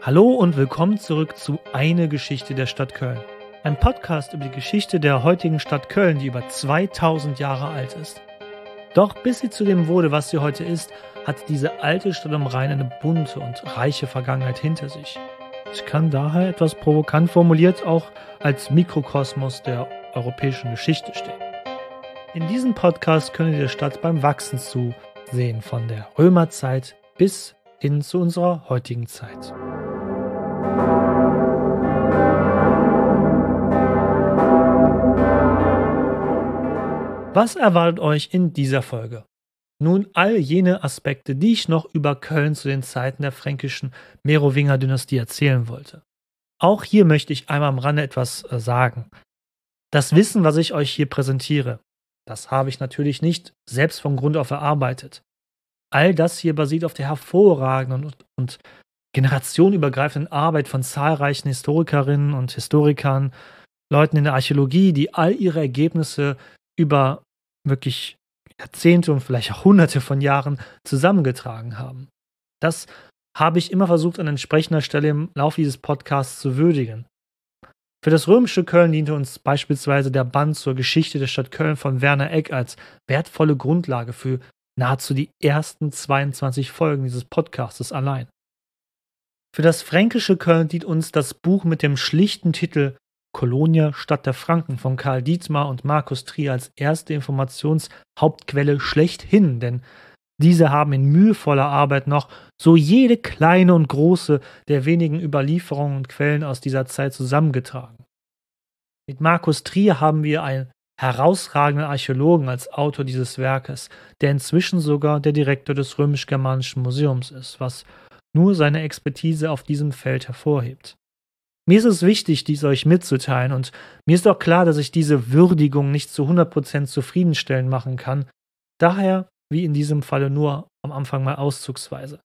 Hallo und willkommen zurück zu Eine Geschichte der Stadt Köln. Ein Podcast über die Geschichte der heutigen Stadt Köln, die über 2000 Jahre alt ist. Doch bis sie zu dem wurde, was sie heute ist, hat diese alte Stadt am Rhein eine bunte und reiche Vergangenheit hinter sich. Ich kann daher etwas provokant formuliert auch als Mikrokosmos der europäischen Geschichte stehen. In diesem Podcast können wir der Stadt beim Wachsen zusehen, von der Römerzeit bis hin zu unserer heutigen Zeit. Was erwartet euch in dieser Folge? Nun all jene Aspekte, die ich noch über Köln zu den Zeiten der fränkischen Merowinger-Dynastie erzählen wollte. Auch hier möchte ich einmal am Rande etwas sagen. Das Wissen, was ich euch hier präsentiere, das habe ich natürlich nicht selbst von Grund auf erarbeitet. All das hier basiert auf der hervorragenden und generationenübergreifenden Arbeit von zahlreichen Historikerinnen und Historikern, Leuten in der Archäologie, die all ihre Ergebnisse über wirklich Jahrzehnte und vielleicht auch Hunderte von Jahren zusammengetragen haben. Das habe ich immer versucht, an entsprechender Stelle im Laufe dieses Podcasts zu würdigen. Für das römische Köln diente uns beispielsweise der Band zur Geschichte der Stadt Köln von Werner Egk als wertvolle Grundlage für nahezu die ersten 22 Folgen dieses Podcastes allein. Für das fränkische Köln dient uns das Buch mit dem schlichten Titel Colonia, Stadt der Franken von Karl Dietmar und Markus Trier als erste Informationshauptquelle schlechthin, denn diese haben in mühevoller Arbeit noch so jede kleine und große der wenigen Überlieferungen und Quellen aus dieser Zeit zusammengetragen. Mit Markus Trier haben wir einen herausragenden Archäologen als Autor dieses Werkes, der inzwischen sogar der Direktor des Römisch-Germanischen Museums ist, was nur seine Expertise auf diesem Feld hervorhebt. Mir ist es wichtig, dies euch mitzuteilen, und mir ist auch klar, dass ich diese Würdigung nicht zu 100% zufriedenstellend machen kann, daher, wie in diesem Falle, nur am Anfang mal auszugsweise.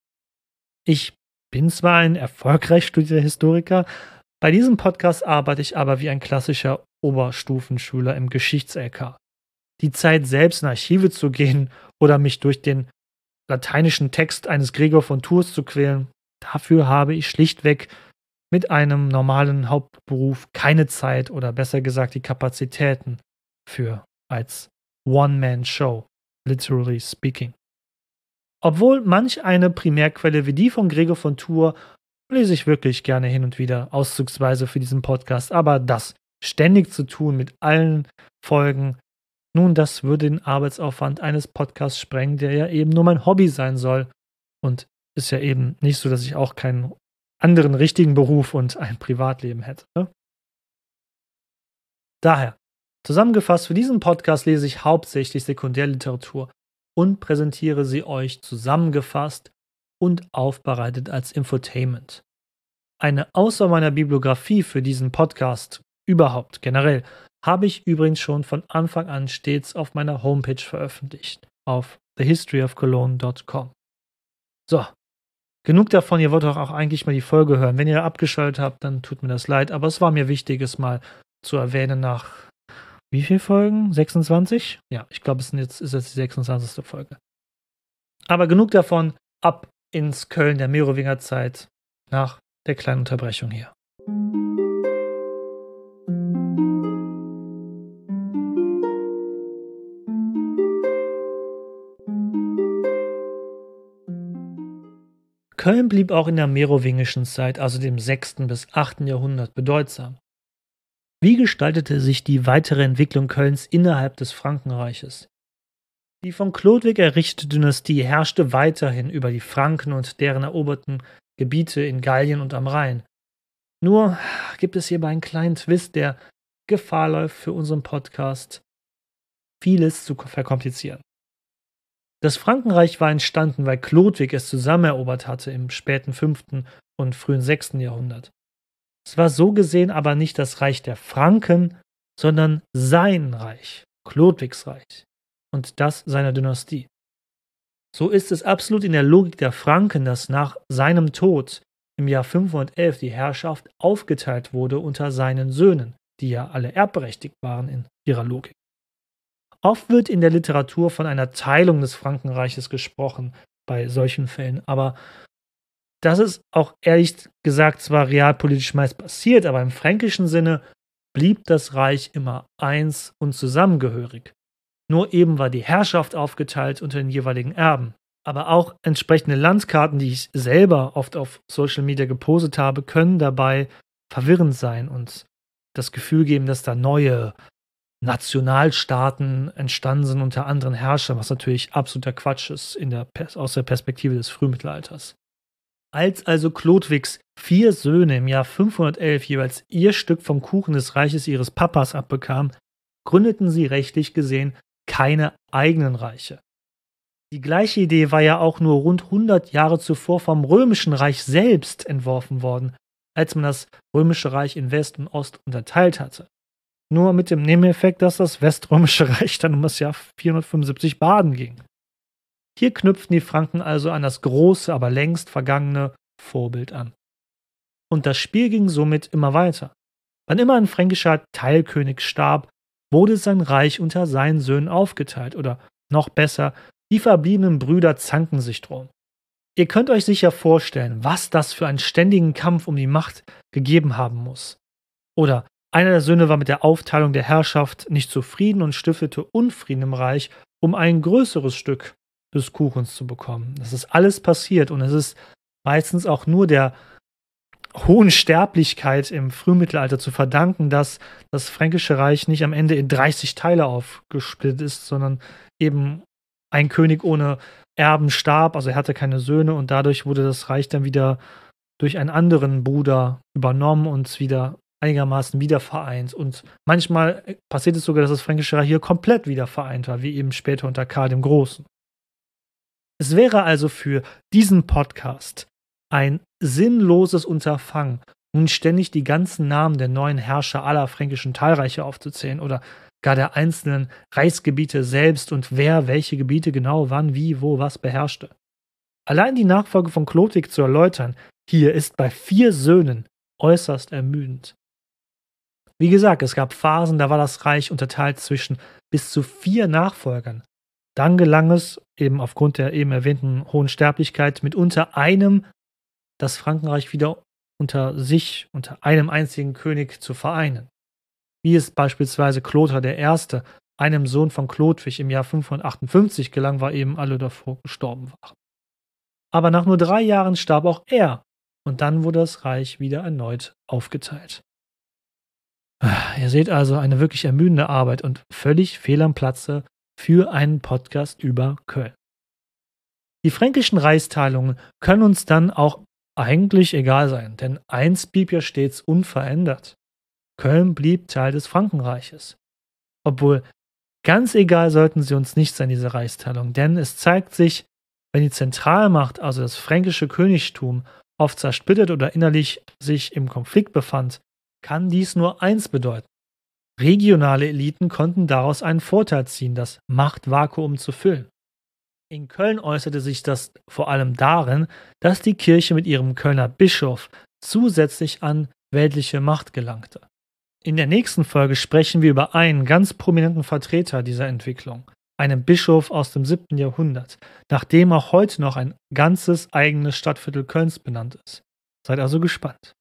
Ich bin zwar ein erfolgreich studierter Historiker, bei diesem Podcast arbeite ich aber wie ein klassischer Oberstufenschüler im Geschichts-LK. Die Zeit selbst in Archive zu gehen oder mich durch den lateinischen Text eines Gregor von Tours zu quälen, dafür habe ich schlichtweg mit einem normalen Hauptberuf keine Zeit oder besser gesagt die Kapazitäten für als One-Man-Show, literally speaking. Obwohl manch eine Primärquelle wie die von Gregor von Tours lese ich wirklich gerne hin und wieder, auszugsweise für diesen Podcast, aber das ständig zu tun mit allen Folgen, nun, das würde den Arbeitsaufwand eines Podcasts sprengen, der ja eben nur mein Hobby sein soll, und ist ja eben nicht so, dass ich auch keinen anderen richtigen Beruf und ein Privatleben hätte. Ne? Daher, zusammengefasst, für diesen Podcast lese ich hauptsächlich Sekundärliteratur und präsentiere sie euch zusammengefasst und aufbereitet als Infotainment. Eine Auswahl meiner Bibliografie für diesen Podcast überhaupt generell habe ich übrigens schon von Anfang an stets auf meiner Homepage veröffentlicht, auf thehistoryofcologne.com. So, genug davon, ihr wollt doch auch eigentlich mal die Folge hören. Wenn ihr abgeschaltet habt, dann tut mir das leid, aber es war mir wichtig, es mal zu erwähnen nach, wie viele Folgen? 26? Ja, ich glaube, ist jetzt die 26. Folge. Aber genug davon, ab ins Köln der Merowingerzeit nach der kleinen Unterbrechung hier. Köln blieb auch in der merowingischen Zeit, also dem 6. bis 8. Jahrhundert, bedeutsam. Wie gestaltete sich die weitere Entwicklung Kölns innerhalb des Frankenreiches? Die von Chlodwig errichtete Dynastie herrschte weiterhin über die Franken und deren eroberten Gebiete in Gallien und am Rhein. Nur gibt es hierbei einen kleinen Twist, der Gefahr läuft, für unseren Podcast vieles zu verkomplizieren. Das Frankenreich war entstanden, weil Chlodwig es zusammenerobert hatte im späten 5. und frühen 6. Jahrhundert. Es war so gesehen aber nicht das Reich der Franken, sondern sein Reich, Chlodwigs Reich, und das seiner Dynastie. So ist es absolut in der Logik der Franken, dass nach seinem Tod im Jahr 511 die Herrschaft aufgeteilt wurde unter seinen Söhnen, die ja alle erbberechtigt waren in ihrer Logik. Oft wird in der Literatur von einer Teilung des Frankenreiches gesprochen bei solchen Fällen, aber Das ist auch ehrlich gesagt zwar realpolitisch meist passiert, aber im fränkischen Sinne blieb das Reich immer eins und zusammengehörig. Nur eben war die Herrschaft aufgeteilt unter den jeweiligen Erben. Aber auch entsprechende Landkarten, die ich selber oft auf Social Media gepostet habe, können dabei verwirrend sein und das Gefühl geben, dass da neue Nationalstaaten entstanden sind unter anderen Herrschern, was natürlich absoluter Quatsch ist aus der Perspektive des Frühmittelalters. Als also Chlodwigs 4 Söhne im Jahr 511 jeweils ihr Stück vom Kuchen des Reiches ihres Papas abbekamen, gründeten sie rechtlich gesehen keine eigenen Reiche. Die gleiche Idee war ja auch nur rund 100 Jahre zuvor vom Römischen Reich selbst entworfen worden, als man das Römische Reich in West und Ost unterteilt hatte. Nur mit dem Nebeneffekt, dass das Weströmische Reich dann um das Jahr 475 baden ging. Hier knüpften die Franken also an das große, aber längst vergangene Vorbild an. Und das Spiel ging somit immer weiter. Wann immer ein fränkischer Teilkönig starb, wurde sein Reich unter seinen Söhnen aufgeteilt oder noch besser, die verbliebenen Brüder zanken sich drum. Ihr könnt euch sicher vorstellen, was das für einen ständigen Kampf um die Macht gegeben haben muss. Oder einer der Söhne war mit der Aufteilung der Herrschaft nicht zufrieden und stiftete Unfrieden im Reich, um ein größeres Stück des Kuchens zu bekommen. Das ist alles passiert und es ist meistens auch nur der hohen Sterblichkeit im Frühmittelalter zu verdanken, dass das Fränkische Reich nicht am Ende in 30 Teile aufgesplittet ist, sondern eben ein König ohne Erben starb, also er hatte keine Söhne und dadurch wurde das Reich dann wieder durch einen anderen Bruder übernommen und wieder einigermaßen wiedervereint. Und manchmal passiert es sogar, dass das Fränkische Reich hier komplett wieder vereint war, wie eben später unter Karl dem Großen. Es wäre also für diesen Podcast ein sinnloses Unterfangen, nun ständig die ganzen Namen der neuen Herrscher aller fränkischen Teilreiche aufzuzählen oder gar der einzelnen Reichsgebiete selbst und wer welche Gebiete genau wann, wie, wo, was beherrschte. Allein die Nachfolge von Chlodwig zu erläutern, hier ist bei 4 Söhnen äußerst ermüdend. Wie gesagt, es gab Phasen, da war das Reich unterteilt zwischen bis zu 4 Nachfolgern. Dann gelang es, eben aufgrund der eben erwähnten hohen Sterblichkeit, mitunter einem das Frankenreich wieder unter einem einzigen König zu vereinen. Wie es beispielsweise Clothar I., einem Sohn von Chlodwig, im Jahr 558 gelang, weil eben alle davor gestorben waren. Aber nach nur 3 Jahren starb auch er und dann wurde das Reich wieder erneut aufgeteilt. Ihr seht also eine wirklich ermüdende Arbeit und völlig fehl am Platze für einen Podcast über Köln. Die fränkischen Reichsteilungen können uns dann auch eigentlich egal sein, denn eins blieb ja stets unverändert. Köln blieb Teil des Frankenreiches. Obwohl, ganz egal sollten sie uns nicht sein, diese Reichsteilung, denn es zeigt sich, wenn die Zentralmacht, also das fränkische Königtum, oft zersplittert oder innerlich sich im Konflikt befand, kann dies nur eins bedeuten. Regionale Eliten konnten daraus einen Vorteil ziehen, das Machtvakuum zu füllen. In Köln äußerte sich das vor allem darin, dass die Kirche mit ihrem Kölner Bischof zusätzlich an weltliche Macht gelangte. In der nächsten Folge sprechen wir über einen ganz prominenten Vertreter dieser Entwicklung, einen Bischof aus dem 7. Jahrhundert, nach dem auch heute noch ein ganzes eigenes Stadtviertel Kölns benannt ist. Seid also gespannt.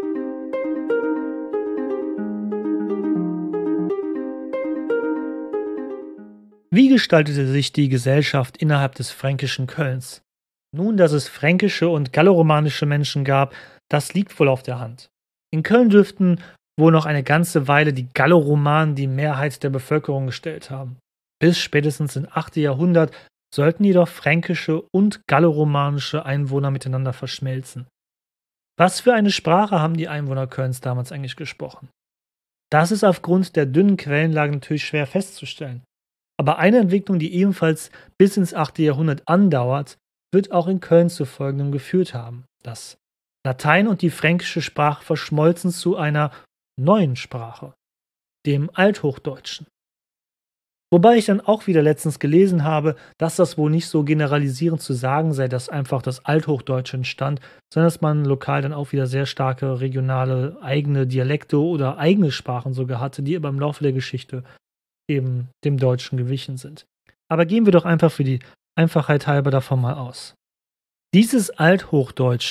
Wie gestaltete sich die Gesellschaft innerhalb des fränkischen Kölns? Nun, dass es fränkische und galloromanische Menschen gab, das liegt wohl auf der Hand. In Köln dürften wohl noch eine ganze Weile die Galloromanen die Mehrheit der Bevölkerung gestellt haben. Bis spätestens im 8. Jahrhundert sollten jedoch fränkische und galloromanische Einwohner miteinander verschmelzen. Was für eine Sprache haben die Einwohner Kölns damals eigentlich gesprochen? Das ist aufgrund der dünnen Quellenlage natürlich schwer festzustellen. Aber eine Entwicklung, die ebenfalls bis ins 8. Jahrhundert andauert, wird auch in Köln zu folgendem geführt haben. Das Latein und die fränkische Sprache verschmolzen zu einer neuen Sprache, dem Althochdeutschen. Wobei ich dann auch wieder letztens gelesen habe, dass das wohl nicht so generalisierend zu sagen sei, dass einfach das Althochdeutsche entstand, sondern dass man lokal dann auch wieder sehr starke regionale eigene Dialekte oder eigene Sprachen sogar hatte, die aber im Laufe der Geschichte eben dem Deutschen gewichen sind. Aber gehen wir doch einfach für die Einfachheit halber davon mal aus. Dieses Althochdeutsch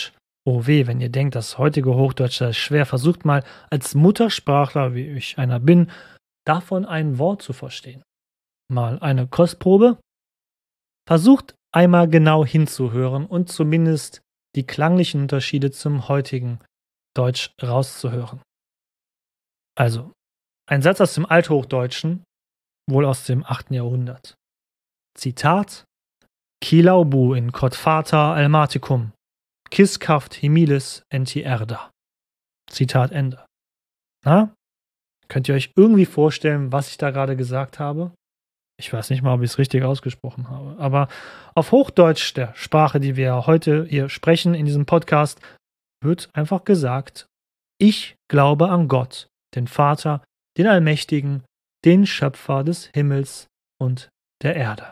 Oh weh, wenn ihr denkt, das heutige Hochdeutsch ist schwer, versucht mal als Muttersprachler, wie ich einer bin, davon ein Wort zu verstehen. Mal eine Kostprobe. Versucht einmal genau hinzuhören und zumindest die klanglichen Unterschiede zum heutigen Deutsch rauszuhören. Also, ein Satz aus dem Althochdeutschen, wohl aus dem 8. Jahrhundert. Zitat: Kilaubu in cod fata almaticum, quiscaft himilis enti erda. Zitat Ende. Na, könnt ihr euch irgendwie vorstellen, was ich da gerade gesagt habe? Ich weiß nicht mal, ob ich es richtig ausgesprochen habe. Aber auf Hochdeutsch, der Sprache, die wir heute hier sprechen in diesem Podcast, wird einfach gesagt: Ich glaube an Gott, den Vater, den Allmächtigen, den Schöpfer des Himmels und der Erde.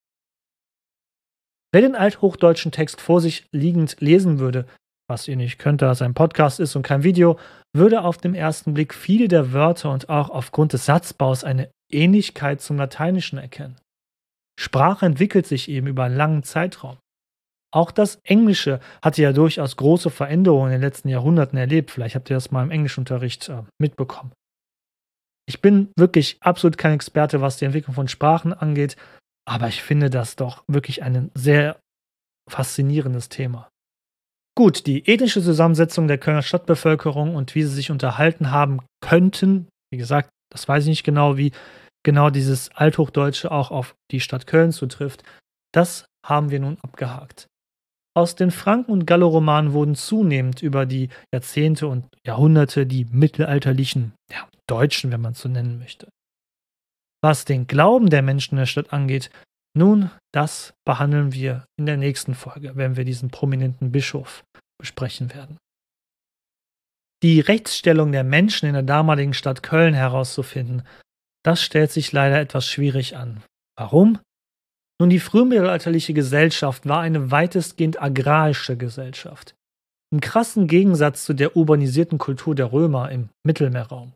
Wer den althochdeutschen Text vor sich liegend lesen würde, was ihr nicht könnt, da es ein Podcast ist und kein Video, würde auf den ersten Blick viele der Wörter und auch aufgrund des Satzbaus eine Ähnlichkeit zum Lateinischen erkennen. Sprache entwickelt sich eben über einen langen Zeitraum. Auch das Englische hatte ja durchaus große Veränderungen in den letzten Jahrhunderten erlebt. Vielleicht habt ihr das mal im Englischunterricht mitbekommen. Ich bin wirklich absolut kein Experte, was die Entwicklung von Sprachen angeht, aber ich finde das doch wirklich ein sehr faszinierendes Thema. Gut, die ethnische Zusammensetzung der Kölner Stadtbevölkerung und wie sie sich unterhalten haben könnten, wie gesagt, das weiß ich nicht genau, wie genau dieses Althochdeutsche auch auf die Stadt Köln zutrifft, das haben wir nun abgehakt. Aus den Franken- und Galloromanen wurden zunehmend über die Jahrzehnte und Jahrhunderte die mittelalterlichen Deutschen, wenn man es so nennen möchte. Was den Glauben der Menschen in der Stadt angeht, nun, das behandeln wir in der nächsten Folge, wenn wir diesen prominenten Bischof besprechen werden. Die Rechtsstellung der Menschen in der damaligen Stadt Köln herauszufinden, das stellt sich leider etwas schwierig an. Warum? Nun, die frühmittelalterliche Gesellschaft war eine weitestgehend agrarische Gesellschaft. Im krassen Gegensatz zu der urbanisierten Kultur der Römer im Mittelmeerraum.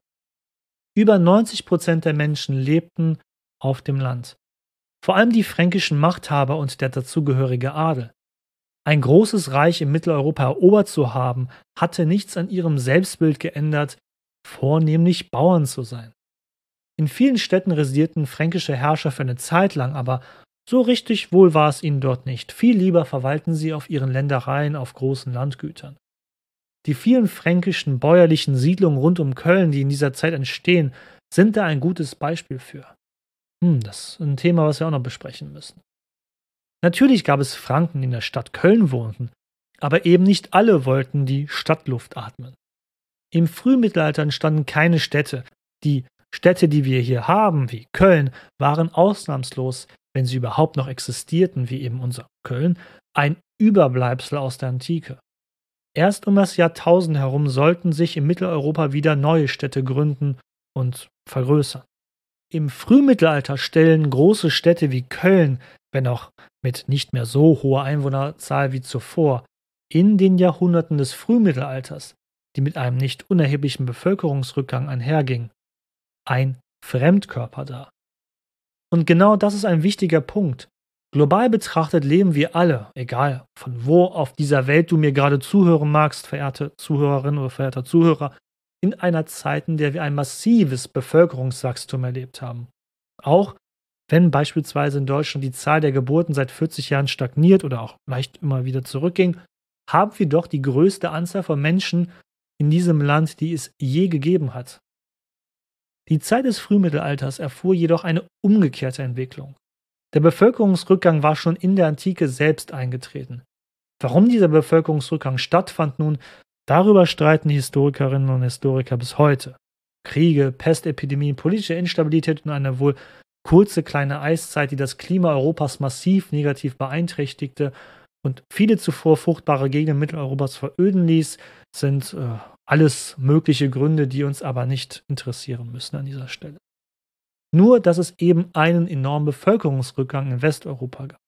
Über 90% der Menschen lebten auf dem Land. Vor allem die fränkischen Machthaber und der dazugehörige Adel. Ein großes Reich in Mitteleuropa erobert zu haben, hatte nichts an ihrem Selbstbild geändert, vornehmlich Bauern zu sein. In vielen Städten residierten fränkische Herrscher für eine Zeit lang, aber so richtig wohl war es ihnen dort nicht. Viel lieber verweilten sie auf ihren Ländereien auf großen Landgütern. Die vielen fränkischen bäuerlichen Siedlungen rund um Köln, die in dieser Zeit entstehen, sind da ein gutes Beispiel für. Das ist ein Thema, was wir auch noch besprechen müssen. Natürlich gab es Franken, die in der Stadt Köln wohnten, aber eben nicht alle wollten die Stadtluft atmen. Im Frühmittelalter entstanden keine Städte. Die Städte, die wir hier haben, wie Köln, waren ausnahmslos, wenn sie überhaupt noch existierten, wie eben unser Köln, ein Überbleibsel aus der Antike. Erst um das Jahrtausend herum sollten sich in Mitteleuropa wieder neue Städte gründen und vergrößern. Im Frühmittelalter stellen große Städte wie Köln, wenn auch mit nicht mehr so hoher Einwohnerzahl wie zuvor, in den Jahrhunderten des Frühmittelalters, die mit einem nicht unerheblichen Bevölkerungsrückgang einhergingen, ein Fremdkörper dar. Und genau das ist ein wichtiger Punkt. Global betrachtet leben wir alle, egal von wo auf dieser Welt du mir gerade zuhören magst, verehrte Zuhörerin oder verehrter Zuhörer, in einer Zeit, in der wir ein massives Bevölkerungswachstum erlebt haben. Auch wenn beispielsweise in Deutschland die Zahl der Geburten seit 40 Jahren stagniert oder auch leicht immer wieder zurückging, haben wir doch die größte Anzahl von Menschen in diesem Land, die es je gegeben hat. Die Zeit des Frühmittelalters erfuhr jedoch eine umgekehrte Entwicklung. Der Bevölkerungsrückgang war schon in der Antike selbst eingetreten. Warum dieser Bevölkerungsrückgang stattfand nun, darüber streiten die Historikerinnen und Historiker bis heute. Kriege, Pestepidemien, politische Instabilität und eine wohl kurze kleine Eiszeit, die das Klima Europas massiv negativ beeinträchtigte und viele zuvor fruchtbare Gegenden Mitteleuropas veröden ließ, sind alles mögliche Gründe, die uns aber nicht interessieren müssen an dieser Stelle. Nur, dass es eben einen enormen Bevölkerungsrückgang in Westeuropa gab.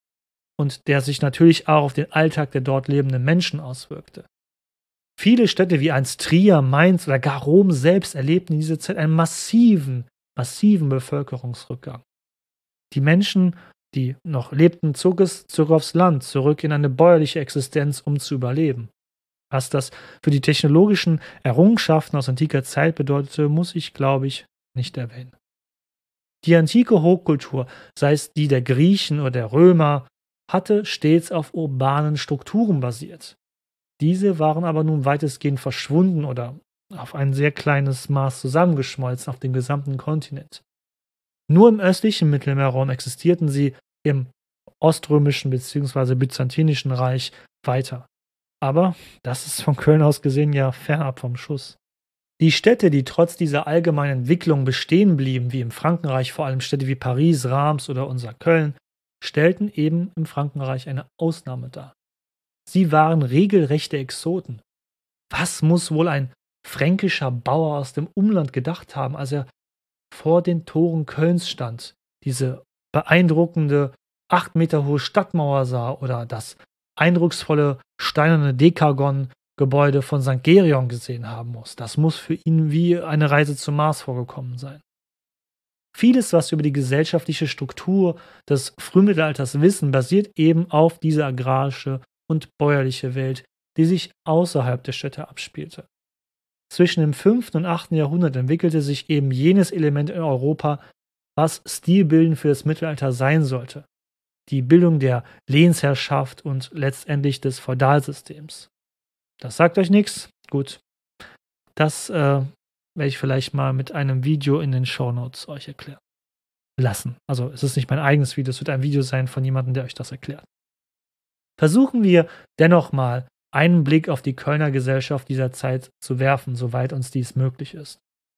Und der sich natürlich auch auf den Alltag der dort lebenden Menschen auswirkte. Viele Städte wie einst Trier, Mainz oder gar Rom selbst erlebten in dieser Zeit einen massiven Bevölkerungsrückgang. Die Menschen, die noch lebten, zogen aufs Land, zurück in eine bäuerliche Existenz, um zu überleben. Was das für die technologischen Errungenschaften aus antiker Zeit bedeutete, muss ich, glaube ich, nicht erwähnen. Die antike Hochkultur, sei es die der Griechen oder der Römer, hatte stets auf urbanen Strukturen basiert. Diese waren aber nun weitestgehend verschwunden oder auf ein sehr kleines Maß zusammengeschmolzen auf dem gesamten Kontinent. Nur im östlichen Mittelmeerraum existierten sie im oströmischen bzw. byzantinischen Reich weiter. Aber das ist von Köln aus gesehen ja fernab vom Schuss. Die Städte, die trotz dieser allgemeinen Entwicklung bestehen blieben, wie im Frankenreich vor allem Städte wie Paris, Reims oder unser Köln, stellten eben im Frankenreich eine Ausnahme dar. Sie waren regelrechte Exoten. Was muss wohl ein fränkischer Bauer aus dem Umland gedacht haben, als er vor den Toren Kölns stand, diese beeindruckende 8 Meter hohe Stadtmauer sah oder das eindrucksvolle steinerne Dekagon-Gebäude von St. Gerion gesehen haben muss. Das muss für ihn wie eine Reise zum Mars vorgekommen sein. Vieles, was wir über die gesellschaftliche Struktur des Frühmittelalters wissen, basiert eben auf dieser agrarische und bäuerliche Welt, die sich außerhalb der Städte abspielte. Zwischen dem 5. und 8. Jahrhundert entwickelte sich eben jenes Element in Europa, was stilbildend für das Mittelalter sein sollte: die Bildung der Lehnsherrschaft und letztendlich des Feudalsystems. Das sagt euch nichts? Gut, das werde ich vielleicht mal mit einem Video in den Shownotes euch erklären lassen. Also es ist nicht mein eigenes Video, es wird ein Video sein von jemandem, der euch das erklärt. Versuchen wir dennoch mal einen Blick auf die Kölner Gesellschaft dieser Zeit zu werfen, soweit uns dies möglich ist.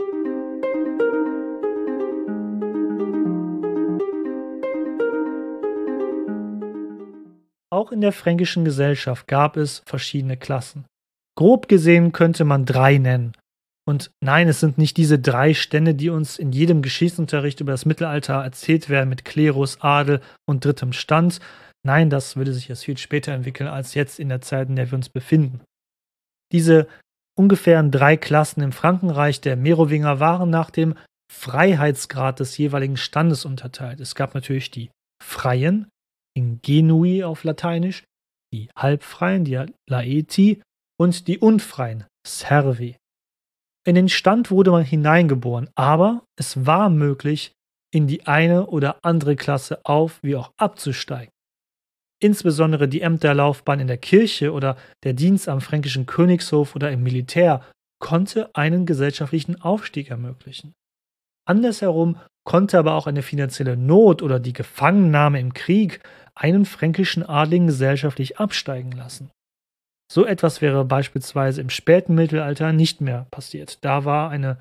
Auch in der fränkischen Gesellschaft gab es verschiedene Klassen. Grob gesehen könnte man 3 nennen. Und nein, es sind nicht diese 3 Stände, die uns in jedem Geschichtsunterricht über das Mittelalter erzählt werden mit Klerus, Adel und drittem Stand. Nein, das würde sich erst viel später entwickeln als jetzt in der Zeit, in der wir uns befinden. Diese ungefähren 3 Klassen im Frankenreich der Merowinger waren nach dem Freiheitsgrad des jeweiligen Standes unterteilt. Es gab natürlich die Freien, Ingenui auf Lateinisch, die Halbfreien, die Laeti, und die Unfreien, Servi. In den Stand wurde man hineingeboren, aber es war möglich, in die eine oder andere Klasse auf- wie auch abzusteigen. Insbesondere die Ämterlaufbahn in der Kirche oder der Dienst am fränkischen Königshof oder im Militär konnte einen gesellschaftlichen Aufstieg ermöglichen. Andersherum konnte aber auch eine finanzielle Not oder die Gefangennahme im Krieg einen fränkischen Adligen gesellschaftlich absteigen lassen. So etwas wäre beispielsweise im späten Mittelalter nicht mehr passiert. Da war eine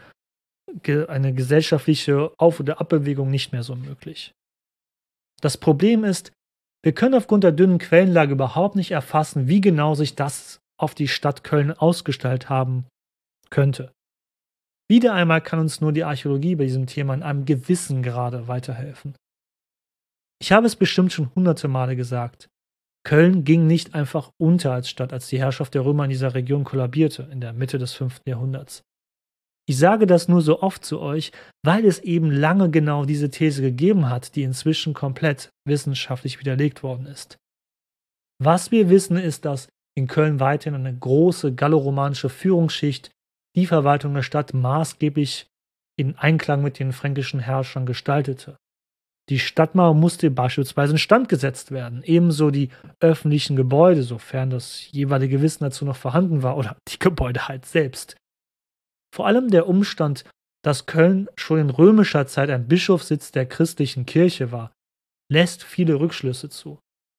gesellschaftliche Auf- oder Abbewegung nicht mehr so möglich. Das Problem ist, wir können aufgrund der dünnen Quellenlage überhaupt nicht erfassen, wie genau sich das auf die Stadt Köln ausgestaltet haben könnte. Wieder einmal kann uns nur die Archäologie bei diesem Thema in einem gewissen Grade weiterhelfen. Ich habe es bestimmt schon hunderte Male gesagt: Köln ging nicht einfach unter als Stadt, als die Herrschaft der Römer in dieser Region kollabierte, in der Mitte des 5. Jahrhunderts. Ich sage das nur so oft zu euch, weil es eben lange genau diese These gegeben hat, die inzwischen komplett wissenschaftlich widerlegt worden ist. Was wir wissen, ist, dass in Köln weiterhin eine große galloromanische Führungsschicht die Verwaltung der Stadt maßgeblich in Einklang mit den fränkischen Herrschern gestaltete. Die Stadtmauer musste beispielsweise instand gesetzt werden, ebenso die öffentlichen Gebäude, sofern das jeweilige Wissen dazu noch vorhanden war, oder die Gebäude halt selbst. Vor allem der Umstand, dass Köln schon in römischer Zeit ein Bischofssitz der christlichen Kirche war, lässt viele Rückschlüsse zu.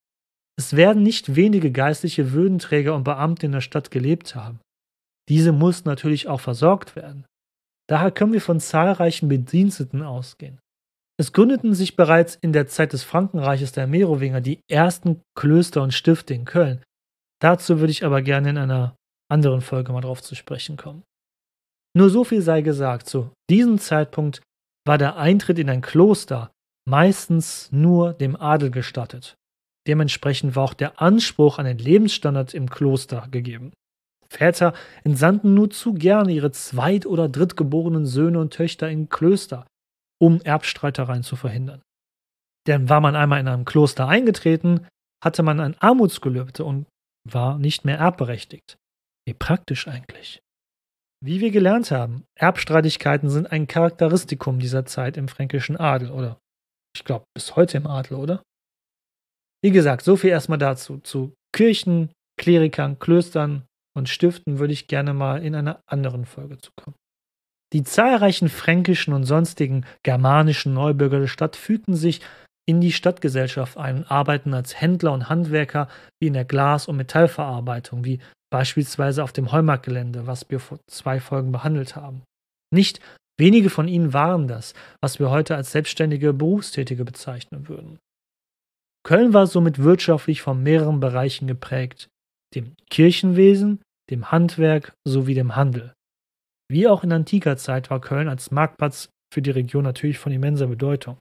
Es werden nicht wenige geistliche Würdenträger und Beamte in der Stadt gelebt haben. Diese mussten natürlich auch versorgt werden. Daher können wir von zahlreichen Bediensteten ausgehen. Es gründeten sich bereits in der Zeit des Frankenreiches der Merowinger die ersten Klöster und Stifte in Köln. Dazu würde ich aber gerne in einer anderen Folge mal drauf zu sprechen kommen. Nur so viel sei gesagt, zu diesem Zeitpunkt war der Eintritt in ein Kloster meistens nur dem Adel gestattet. Dementsprechend war auch der Anspruch an den Lebensstandard im Kloster gegeben. Väter entsandten nur zu gerne ihre zweit- oder drittgeborenen Söhne und Töchter in Klöster, um Erbstreitereien zu verhindern. Denn war man einmal in einem Kloster eingetreten, hatte man ein Armutsgelübde und war nicht mehr erbberechtigt. Wie praktisch eigentlich. Wie wir gelernt haben, Erbstreitigkeiten sind ein Charakteristikum dieser Zeit im fränkischen Adel, oder ich glaube bis heute im Adel, oder? Wie gesagt, so viel erstmal dazu. Zu Kirchen, Klerikern, Klöstern und Stiften würde ich gerne mal in einer anderen Folge zukommen. Die zahlreichen fränkischen und sonstigen germanischen Neubürger der Stadt fügten sich in die Stadtgesellschaft ein und arbeiten als Händler und Handwerker wie in der Glas- und Metallverarbeitung, wie beispielsweise auf dem Heumarktgelände, was wir vor 2 Folgen behandelt haben. Nicht wenige von ihnen waren das, was wir heute als selbstständige Berufstätige bezeichnen würden. Köln war somit wirtschaftlich von mehreren Bereichen geprägt: dem Kirchenwesen, dem Handwerk sowie dem Handel. Wie auch in antiker Zeit war Köln als Marktplatz für die Region natürlich von immenser Bedeutung.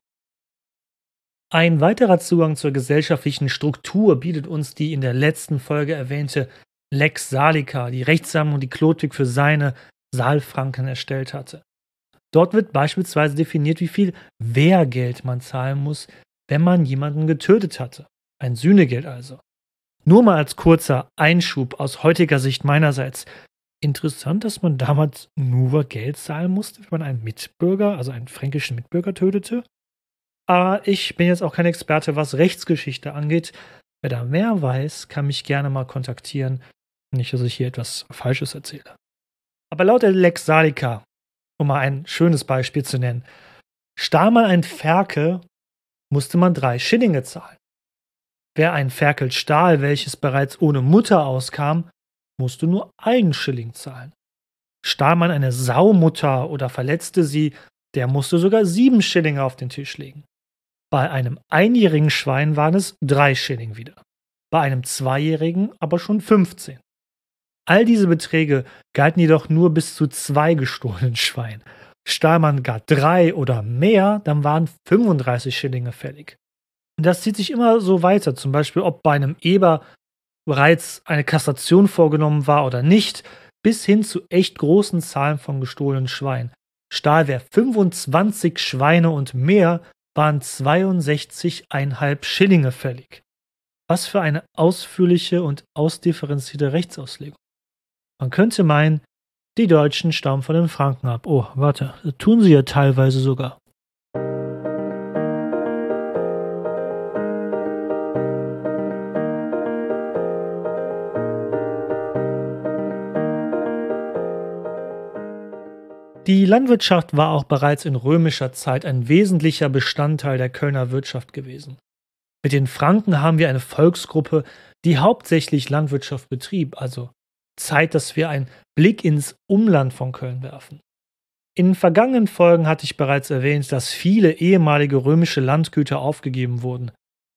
Ein weiterer Zugang zur gesellschaftlichen Struktur bietet uns die in der letzten Folge erwähnte Lex Salica, die Rechtssammlung, die Chlodwig für seine Saalfranken erstellt hatte. Dort wird beispielsweise definiert, wie viel Wehrgeld man zahlen muss, wenn man jemanden getötet hatte. Ein Sühnegeld also. Nur mal als kurzer Einschub aus heutiger Sicht meinerseits. Interessant, dass man damals nur Geld zahlen musste, wenn man einen Mitbürger, also einen fränkischen Mitbürger tötete. Aber ich bin jetzt auch kein Experte, was Rechtsgeschichte angeht. Wer da mehr weiß, kann mich gerne mal kontaktieren. Nicht, dass ich hier etwas Falsches erzähle. Aber laut der Lex Salica, um mal ein schönes Beispiel zu nennen, stahl man ein Ferkel, musste man 3 Schillinge zahlen. Wer ein Ferkel stahl, welches bereits ohne Mutter auskam, musste nur 1 Schilling zahlen. Stahl man eine Saumutter oder verletzte sie, der musste sogar 7 Schillinge auf den Tisch legen. Bei einem einjährigen Schwein waren es 3 Schilling wieder. Bei einem zweijährigen aber schon 15. All diese Beträge galten jedoch nur bis zu 2 gestohlenen Schweinen. Stahl man gar 3 oder mehr, dann waren 35 Schillinge fällig. Und das zieht sich immer so weiter, zum Beispiel ob bei einem Eber bereits eine Kastration vorgenommen war oder nicht, bis hin zu echt großen Zahlen von gestohlenen Schweinen. Stahl wer 25 Schweine und mehr, waren 62,5 Schillinge fällig. Was für eine ausführliche und ausdifferenzierte Rechtsauslegung. Man könnte meinen, die Deutschen stammen von den Franken ab. Oh, warte, das tun sie ja teilweise sogar. Die Landwirtschaft war auch bereits in römischer Zeit ein wesentlicher Bestandteil der Kölner Wirtschaft gewesen. Mit den Franken haben wir eine Volksgruppe, die hauptsächlich Landwirtschaft betrieb, also Zeit, dass wir einen Blick ins Umland von Köln werfen. In vergangenen Folgen hatte ich bereits erwähnt, dass viele ehemalige römische Landgüter aufgegeben wurden.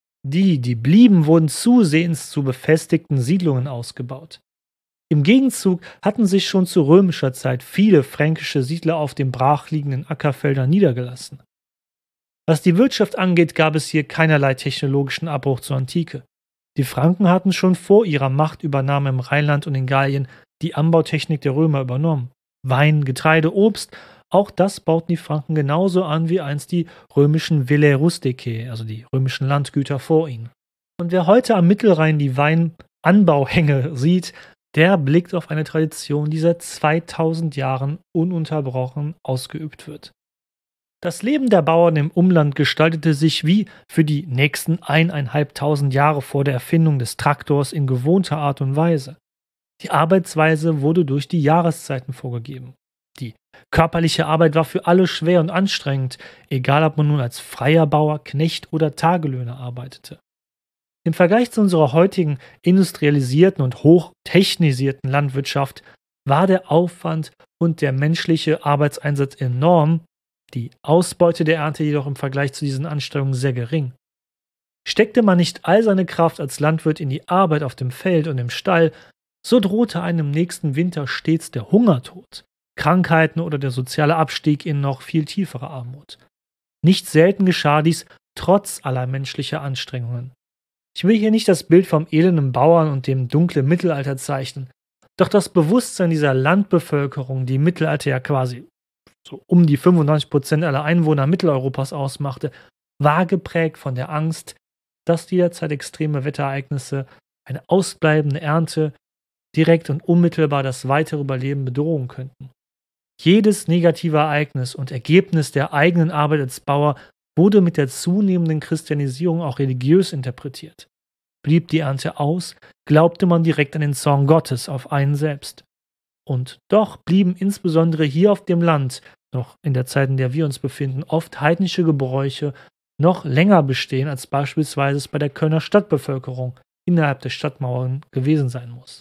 Die blieben, wurden zusehends zu befestigten Siedlungen ausgebaut. Im Gegenzug hatten sich schon zu römischer Zeit viele fränkische Siedler auf den brachliegenden Ackerfeldern niedergelassen. Was die Wirtschaft angeht, gab es hier keinerlei technologischen Abbruch zur Antike. Die Franken hatten schon vor ihrer Machtübernahme im Rheinland und in Gallien die Anbautechnik der Römer übernommen. Wein, Getreide, Obst, auch das bauten die Franken genauso an wie einst die römischen Villae Rusticae, also die römischen Landgüter vor ihnen. Und wer heute am Mittelrhein die Weinanbauhänge sieht, der blickt auf eine Tradition, die seit 2000 Jahren ununterbrochen ausgeübt wird. Das Leben der Bauern im Umland gestaltete sich wie für die nächsten 1.500 Jahre vor der Erfindung des Traktors in gewohnter Art und Weise. Die Arbeitsweise wurde durch die Jahreszeiten vorgegeben. Die körperliche Arbeit war für alle schwer und anstrengend, egal ob man nun als freier Bauer, Knecht oder Tagelöhner arbeitete. Im Vergleich zu unserer heutigen industrialisierten und hochtechnisierten Landwirtschaft war der Aufwand und der menschliche Arbeitseinsatz enorm, die Ausbeute der Ernte jedoch im Vergleich zu diesen Anstrengungen sehr gering. Steckte man nicht all seine Kraft als Landwirt in die Arbeit auf dem Feld und im Stall, so drohte einem im nächsten Winter stets der Hungertod, Krankheiten oder der soziale Abstieg in noch viel tiefere Armut. Nicht selten geschah dies trotz aller menschlicher Anstrengungen. Ich will hier nicht das Bild vom elenden Bauern und dem dunklen Mittelalter zeichnen, doch das Bewusstsein dieser Landbevölkerung, die im Mittelalter ja quasi so um die 95% aller Einwohner Mitteleuropas ausmachte, war geprägt von der Angst, dass jederzeit extreme Wetterereignisse, eine ausbleibende Ernte direkt und unmittelbar das weitere Überleben bedrohen könnten. Jedes negative Ereignis und Ergebnis der eigenen Arbeit als Bauer wurde mit der zunehmenden Christianisierung auch religiös interpretiert. Blieb die Ernte aus, glaubte man direkt an den Zorn Gottes auf einen selbst. Und doch blieben insbesondere hier auf dem Land, noch in der Zeit, in der wir uns befinden, oft heidnische Gebräuche noch länger bestehen, als beispielsweise es bei der Kölner Stadtbevölkerung innerhalb der Stadtmauern gewesen sein muss.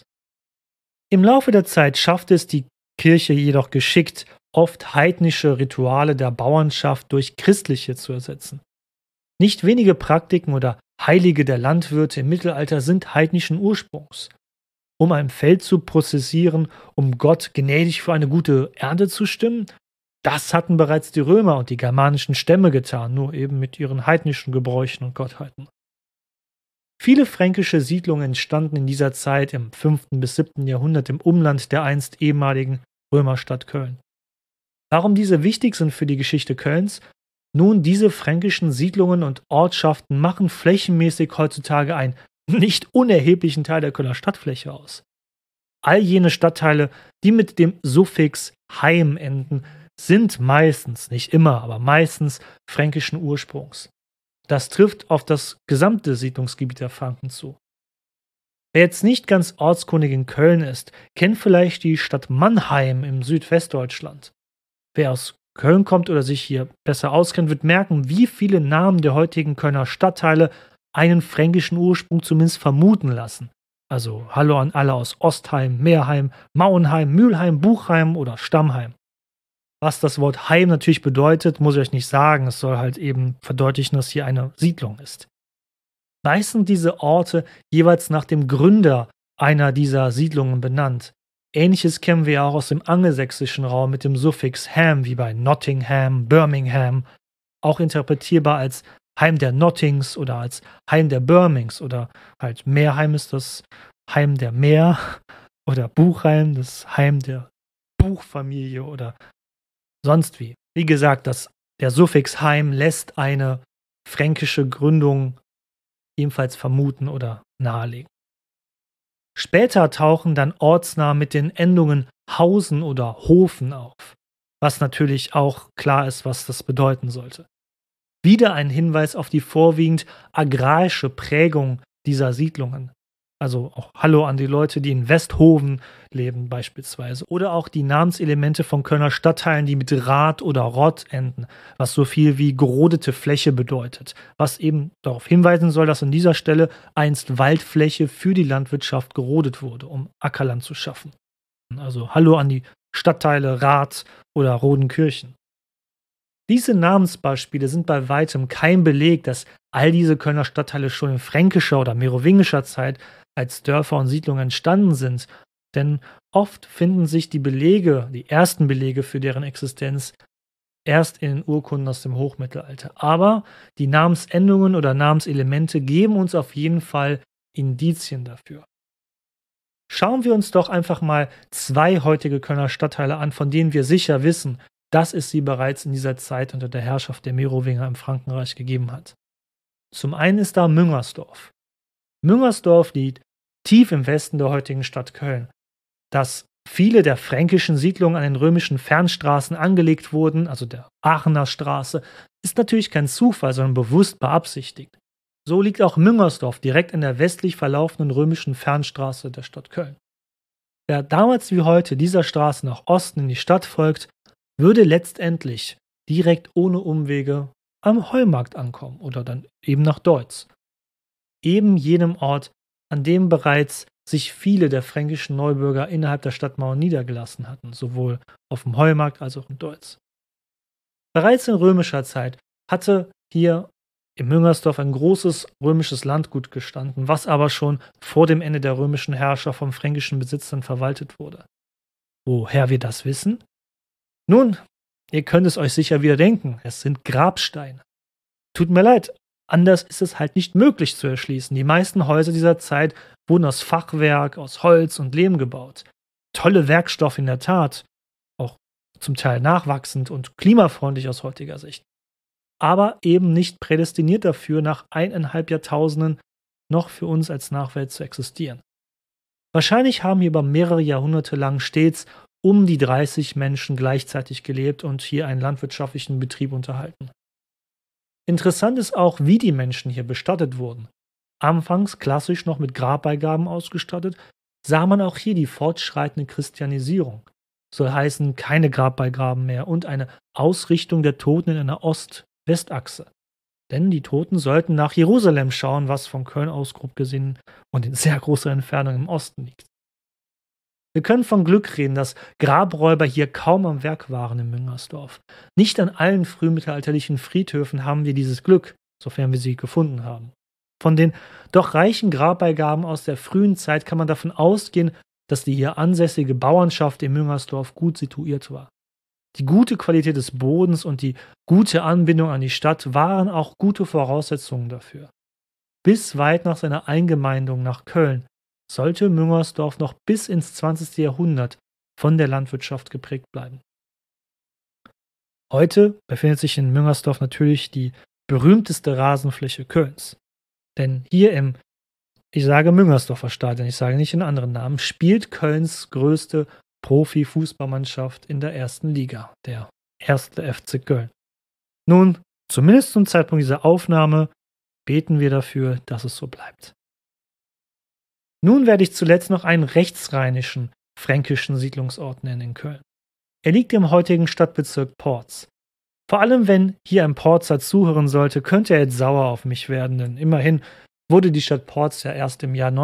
Im Laufe der Zeit schaffte es die Kirche jedoch geschickt, oft heidnische Rituale der Bauernschaft durch christliche zu ersetzen. Nicht wenige Praktiken oder Heilige der Landwirte im Mittelalter sind heidnischen Ursprungs. Um ein Feld zu prozessieren, um Gott gnädig für eine gute Ernte zu stimmen, das hatten bereits die Römer und die germanischen Stämme getan, nur eben mit ihren heidnischen Gebräuchen und Gottheiten. Viele fränkische Siedlungen entstanden in dieser Zeit im 5. bis 7. Jahrhundert im Umland der einst ehemaligen Römerstadt Köln. Warum diese wichtig sind für die Geschichte Kölns? Nun, diese fränkischen Siedlungen und Ortschaften machen flächenmäßig heutzutage einen nicht unerheblichen Teil der Kölner Stadtfläche aus. All jene Stadtteile, die mit dem Suffix Heim enden, sind meistens, nicht immer, aber meistens fränkischen Ursprungs. Das trifft auf das gesamte Siedlungsgebiet der Franken zu. Wer jetzt nicht ganz ortskundig in Köln ist, kennt vielleicht die Stadt Mannheim im Südwestdeutschland. Wer aus Köln kommt oder sich hier besser auskennt, wird merken, wie viele Namen der heutigen Kölner Stadtteile einen fränkischen Ursprung zumindest vermuten lassen. Also hallo an alle aus Ostheim, Meerheim, Mauenheim, Mülheim, Buchheim oder Stammheim. Was das Wort Heim natürlich bedeutet, muss ich euch nicht sagen. Es soll halt eben verdeutlichen, dass hier eine Siedlung ist. Meist sind diese Orte jeweils nach dem Gründer einer dieser Siedlungen benannt. Ähnliches kennen wir auch aus dem angelsächsischen Raum mit dem Suffix Ham, wie bei Nottingham, Birmingham, auch interpretierbar als Heim der Nottings oder als Heim der Birmings oder halt Meerheim ist das Heim der Meer oder Buchheim, das Heim der Buchfamilie oder sonst wie. Wie gesagt, der Suffix Heim lässt eine fränkische Gründung ebenfalls vermuten oder nahelegen. Später tauchen dann Ortsnamen mit den Endungen Hausen oder Hofen auf, was natürlich auch klar ist, was das bedeuten sollte. Wieder ein Hinweis auf die vorwiegend agrarische Prägung dieser Siedlungen. Also auch Hallo an die Leute, die in Westhoven leben beispielsweise. Oder auch die Namenselemente von Kölner Stadtteilen, die mit Rad oder Rott enden, was so viel wie gerodete Fläche bedeutet. Was eben darauf hinweisen soll, dass an dieser Stelle einst Waldfläche für die Landwirtschaft gerodet wurde, um Ackerland zu schaffen. Also Hallo an die Stadtteile Rath oder Rodenkirchen. Diese Namensbeispiele sind bei weitem kein Beleg, dass all diese Kölner Stadtteile schon in fränkischer oder merowingischer Zeit als Dörfer und Siedlungen entstanden sind, denn oft finden sich die ersten Belege für deren Existenz erst in den Urkunden aus dem Hochmittelalter. Aber die Namensendungen oder Namenselemente geben uns auf jeden Fall Indizien dafür. Schauen wir uns doch einfach mal 2 heutige Kölner Stadtteile an, von denen wir sicher wissen, dass es sie bereits in dieser Zeit unter der Herrschaft der Merowinger im Frankenreich gegeben hat. Zum einen ist da Müngersdorf. Müngersdorf liegt tief im Westen der heutigen Stadt Köln. Dass viele der fränkischen Siedlungen an den römischen Fernstraßen angelegt wurden, also der Aachener Straße, ist natürlich kein Zufall, sondern bewusst beabsichtigt. So liegt auch Müngersdorf direkt an der westlich verlaufenden römischen Fernstraße der Stadt Köln. Wer damals wie heute dieser Straße nach Osten in die Stadt folgt, würde letztendlich direkt ohne Umwege am Heumarkt ankommen oder dann eben nach Deutz. Eben jenem Ort, an dem bereits sich viele der fränkischen Neubürger innerhalb der Stadtmauern niedergelassen hatten, sowohl auf dem Heumarkt als auch in Deutz. Bereits in römischer Zeit hatte hier im Müngersdorf ein großes römisches Landgut gestanden, was aber schon vor dem Ende der römischen Herrscher vom fränkischen Besitzern verwaltet wurde. Woher wir das wissen? Nun, ihr könnt es euch sicher wieder denken, es sind Grabsteine. Tut mir leid, anders ist es halt nicht möglich zu erschließen. Die meisten Häuser dieser Zeit wurden aus Fachwerk, aus Holz und Lehm gebaut. Tolle Werkstoffe in der Tat, auch zum Teil nachwachsend und klimafreundlich aus heutiger Sicht. Aber eben nicht prädestiniert dafür, nach 1,5 Jahrtausenden noch für uns als Nachwelt zu existieren. Wahrscheinlich haben hier über mehrere Jahrhunderte lang stets um die 30 Menschen gleichzeitig gelebt und hier einen landwirtschaftlichen Betrieb unterhalten. Interessant ist auch, wie die Menschen hier bestattet wurden. Anfangs klassisch noch mit Grabbeigaben ausgestattet, sah man auch hier die fortschreitende Christianisierung. Soll heißen, keine Grabbeigaben mehr und eine Ausrichtung der Toten in einer Ost-West-Achse. Denn die Toten sollten nach Jerusalem schauen, was von Köln aus grob gesehen und in sehr großer Entfernung im Osten liegt. Wir können von Glück reden, dass Grabräuber hier kaum am Werk waren in Müngersdorf. Nicht an allen frühmittelalterlichen Friedhöfen haben wir dieses Glück, sofern wir sie gefunden haben. Von den doch reichen Grabbeigaben aus der frühen Zeit kann man davon ausgehen, dass die hier ansässige Bauernschaft in Müngersdorf gut situiert war. Die gute Qualität des Bodens und die gute Anbindung an die Stadt waren auch gute Voraussetzungen dafür. Bis weit nach seiner Eingemeindung nach Köln sollte Müngersdorf noch bis ins 20. Jahrhundert von der Landwirtschaft geprägt bleiben. Heute befindet sich in Müngersdorf natürlich die berühmteste Rasenfläche Kölns. Denn hier ich sage Müngersdorfer Stadion, ich sage nicht in anderen Namen, spielt Kölns größte Profi-Fußballmannschaft in der ersten Liga, der 1. FC Köln. Nun, zumindest zum Zeitpunkt dieser Aufnahme, beten wir dafür, dass es so bleibt. Nun werde ich zuletzt noch einen rechtsrheinischen, fränkischen Siedlungsort nennen in Köln. Er liegt im heutigen Stadtbezirk Porz. Vor allem, wenn hier ein Porzer zuhören sollte, könnte er jetzt sauer auf mich werden, denn immerhin wurde die Stadt Porz ja erst im Jahr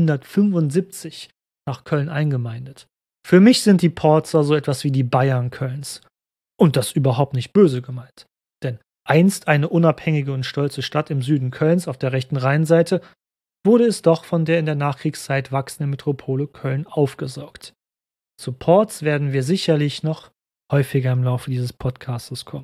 1975 nach Köln eingemeindet. Für mich sind die Porzer so etwas wie die Bayern Kölns. Und das überhaupt nicht böse gemeint. Denn einst eine unabhängige und stolze Stadt im Süden Kölns auf der rechten Rheinseite, wurde es doch von der in der Nachkriegszeit wachsenden Metropole Köln aufgesaugt. Zu Porz werden wir sicherlich noch häufiger im Laufe dieses Podcasts kommen.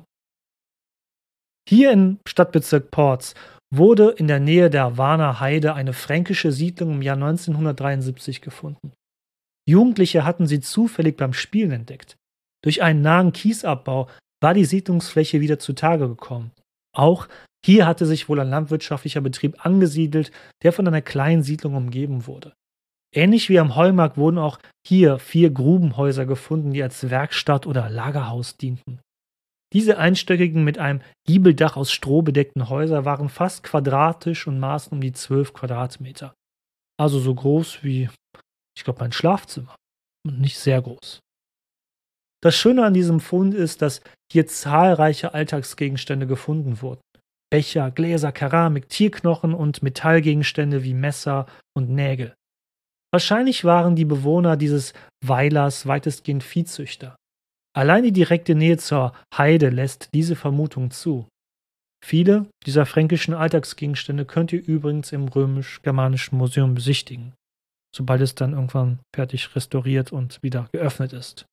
Hier im Stadtbezirk Porz wurde in der Nähe der Warner Heide eine fränkische Siedlung im Jahr 1973 gefunden. Jugendliche hatten sie zufällig beim Spielen entdeckt. Durch einen nahen Kiesabbau war die Siedlungsfläche wieder zutage gekommen. Auch hier hatte sich wohl ein landwirtschaftlicher Betrieb angesiedelt, der von einer kleinen Siedlung umgeben wurde. Ähnlich wie am Heumarkt wurden auch hier 4 Grubenhäuser gefunden, die als Werkstatt oder Lagerhaus dienten. Diese einstöckigen, mit einem Giebeldach aus Stroh bedeckten Häuser waren fast quadratisch und maßen um die 12 Quadratmeter. Also so groß wie, ich glaube, mein Schlafzimmer. Und nicht sehr groß. Das Schöne an diesem Fund ist, dass hier zahlreiche Alltagsgegenstände gefunden wurden. Becher, Gläser, Keramik, Tierknochen und Metallgegenstände wie Messer und Nägel. Wahrscheinlich waren die Bewohner dieses Weilers weitestgehend Viehzüchter. Allein die direkte Nähe zur Heide lässt diese Vermutung zu. Viele dieser fränkischen Alltagsgegenstände könnt ihr übrigens im Römisch-Germanischen Museum besichtigen, sobald es dann irgendwann fertig restauriert und wieder geöffnet ist.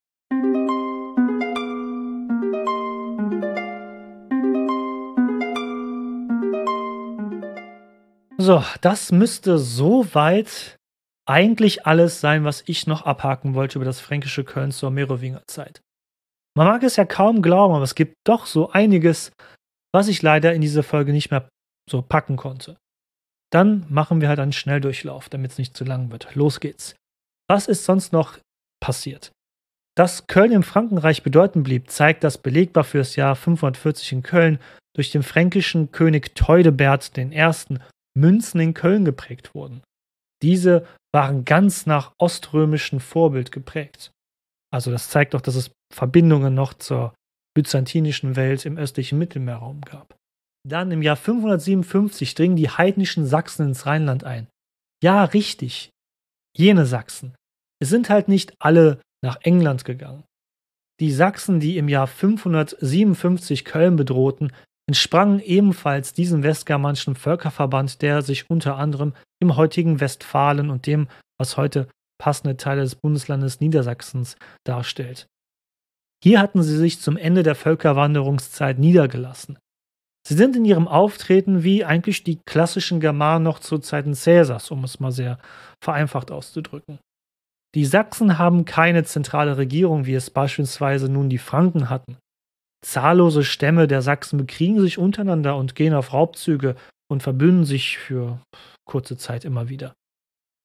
So, das müsste soweit eigentlich alles sein, was ich noch abhaken wollte über das fränkische Köln zur Merowingerzeit. Man mag es ja kaum glauben, aber es gibt doch so einiges, was ich leider in dieser Folge nicht mehr so packen konnte. Dann machen wir halt einen Schnelldurchlauf, damit es nicht zu lang wird. Los geht's. Was ist sonst noch passiert? Dass Köln im Frankenreich bedeutend blieb, zeigt das belegbar für das Jahr 540 in Köln durch den fränkischen König Theudebert I. Münzen in Köln geprägt wurden. Diese waren ganz nach oströmischem Vorbild geprägt. Also das zeigt doch, dass es Verbindungen noch zur byzantinischen Welt im östlichen Mittelmeerraum gab. Dann im Jahr 557 dringen die heidnischen Sachsen ins Rheinland ein. Ja, richtig. Jene Sachsen. Es sind halt nicht alle nach England gegangen. Die Sachsen, die im Jahr 557 Köln bedrohten, entsprangen ebenfalls diesem westgermanischen Völkerverband, der sich unter anderem im heutigen Westfalen und dem, was heute passende Teile des Bundeslandes Niedersachsens darstellt. Hier hatten sie sich zum Ende der Völkerwanderungszeit niedergelassen. Sie sind in ihrem Auftreten wie eigentlich die klassischen Germanen noch zu Zeiten Cäsars, um es mal sehr vereinfacht auszudrücken. Die Sachsen haben keine zentrale Regierung, wie es beispielsweise nun die Franken hatten. Zahllose Stämme der Sachsen bekriegen sich untereinander und gehen auf Raubzüge und verbünden sich für kurze Zeit immer wieder.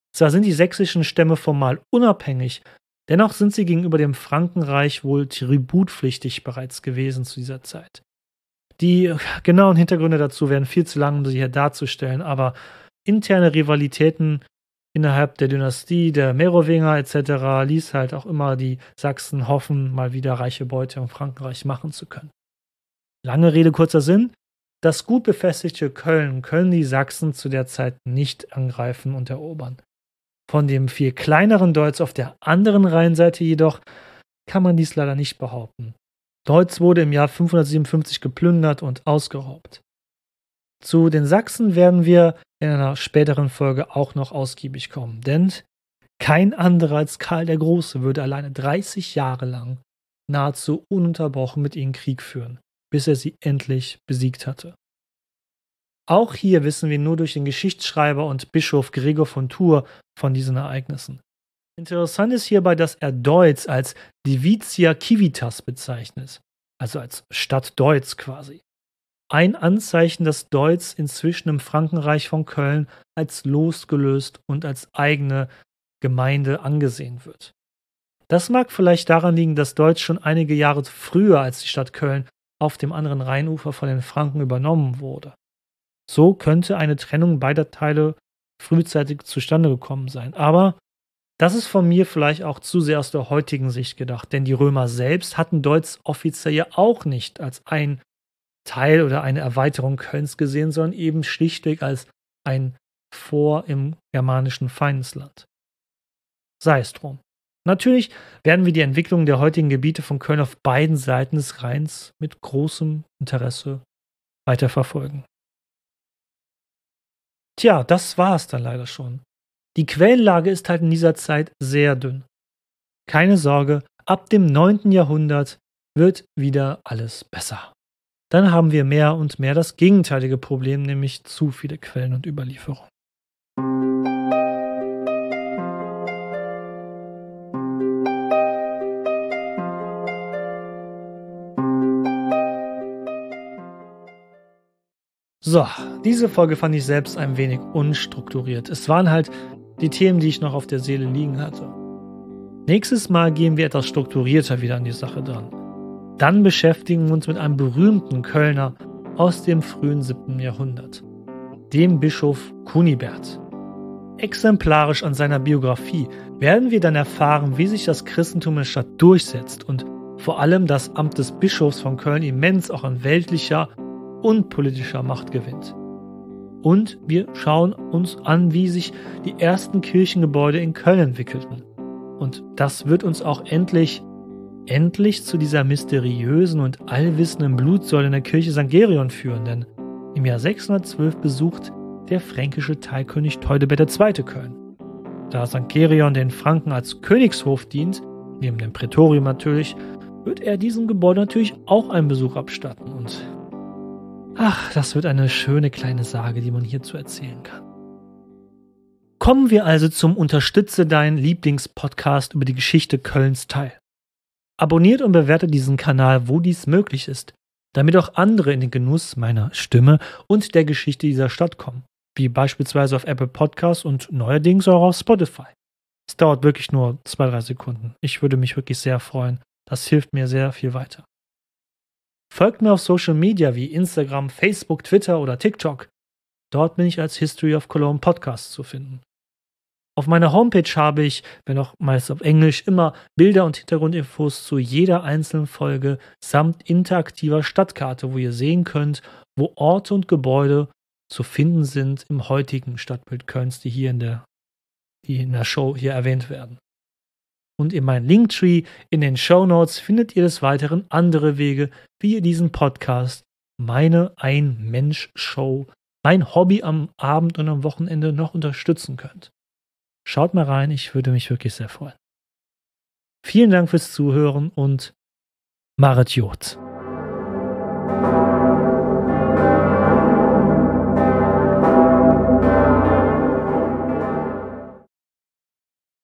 Zwar sind die sächsischen Stämme formal unabhängig, dennoch sind sie gegenüber dem Frankenreich wohl tributpflichtig bereits gewesen zu dieser Zeit. Die genauen Hintergründe dazu wären viel zu lang, um sie hier darzustellen, aber interne Rivalitäten innerhalb der Dynastie der Merowinger etc. ließ halt auch immer die Sachsen hoffen, mal wieder reiche Beute im Frankenreich machen zu können. Lange Rede, kurzer Sinn. Das gut befestigte Köln können die Sachsen zu der Zeit nicht angreifen und erobern. Von dem viel kleineren Deutz auf der anderen Rheinseite jedoch kann man dies leider nicht behaupten. Deutz wurde im Jahr 557 geplündert und ausgeraubt. Zu den Sachsen werden wir in einer späteren Folge auch noch ausgiebig kommen, denn kein anderer als Karl der Große würde alleine 30 Jahre lang nahezu ununterbrochen mit ihnen Krieg führen, bis er sie endlich besiegt hatte. Auch hier wissen wir nur durch den Geschichtsschreiber und Bischof Gregor von Tours von diesen Ereignissen. Interessant ist hierbei, dass er Deutz als Divitia Civitas bezeichnet, also als Stadt Deutz quasi. Ein Anzeichen, dass Deutz inzwischen im Frankenreich von Köln als losgelöst und als eigene Gemeinde angesehen wird. Das mag vielleicht daran liegen, dass Deutz schon einige Jahre früher als die Stadt Köln auf dem anderen Rheinufer von den Franken übernommen wurde. So könnte eine Trennung beider Teile frühzeitig zustande gekommen sein. Aber das ist von mir vielleicht auch zu sehr aus der heutigen Sicht gedacht, denn die Römer selbst hatten Deutz offiziell ja auch nicht als ein Teil oder eine Erweiterung Kölns gesehen, sondern eben schlichtweg als ein Vor im germanischen Feindesland. Sei es drum. Natürlich werden wir die Entwicklung der heutigen Gebiete von Köln auf beiden Seiten des Rheins mit großem Interesse weiterverfolgen. Tja, das war es dann leider schon. Die Quellenlage ist halt in dieser Zeit sehr dünn. Keine Sorge, ab dem 9. Jahrhundert wird wieder alles besser. Dann haben wir mehr und mehr das gegenteilige Problem, nämlich zu viele Quellen und Überlieferungen. So, diese Folge fand ich selbst ein wenig unstrukturiert. Es waren halt die Themen, die ich noch auf der Seele liegen hatte. Nächstes Mal gehen wir etwas strukturierter wieder an die Sache dran. Dann beschäftigen wir uns mit einem berühmten Kölner aus dem frühen 7. Jahrhundert, dem Bischof Kunibert. Exemplarisch an seiner Biografie werden wir dann erfahren, wie sich das Christentum in der Stadt durchsetzt und vor allem das Amt des Bischofs von Köln immens auch an weltlicher und politischer Macht gewinnt. Und wir schauen uns an, wie sich die ersten Kirchengebäude in Köln entwickelten. Und das wird uns auch endlich zu dieser mysteriösen und allwissenden Blutsäule in der Kirche St. Gerion führen, denn im Jahr 612 besucht der fränkische Teilkönig Theudebert II. Köln. Da St. Gerion den Franken als Königshof dient, neben dem Prätorium natürlich, wird er diesem Gebäude natürlich auch einen Besuch abstatten und das wird eine schöne kleine Sage, die man hierzu erzählen kann. Kommen wir also zum Unterstütze deinen Lieblingspodcast über die Geschichte Kölns teil. Abonniert und bewertet diesen Kanal, wo dies möglich ist, damit auch andere in den Genuss meiner Stimme und der Geschichte dieser Stadt kommen, wie beispielsweise auf Apple Podcasts und neuerdings auch auf Spotify. Es dauert wirklich nur 2-3 Sekunden. Ich würde mich wirklich sehr freuen. Das hilft mir sehr viel weiter. Folgt mir auf Social Media wie Instagram, Facebook, Twitter oder TikTok. Dort bin ich als History of Cologne Podcast zu finden. Auf meiner Homepage habe ich, wenn auch meist auf Englisch, immer Bilder und Hintergrundinfos zu jeder einzelnen Folge samt interaktiver Stadtkarte, wo ihr sehen könnt, wo Orte und Gebäude zu finden sind im heutigen Stadtbild Kölns, die hier in der Show hier erwähnt werden. Und in meinem Linktree in den Shownotes findet ihr des Weiteren andere Wege, wie ihr diesen Podcast, meine Ein-Mensch-Show, mein Hobby am Abend und am Wochenende noch unterstützen könnt. Schaut mal rein, ich würde mich wirklich sehr freuen. Vielen Dank fürs Zuhören und Maret Jod.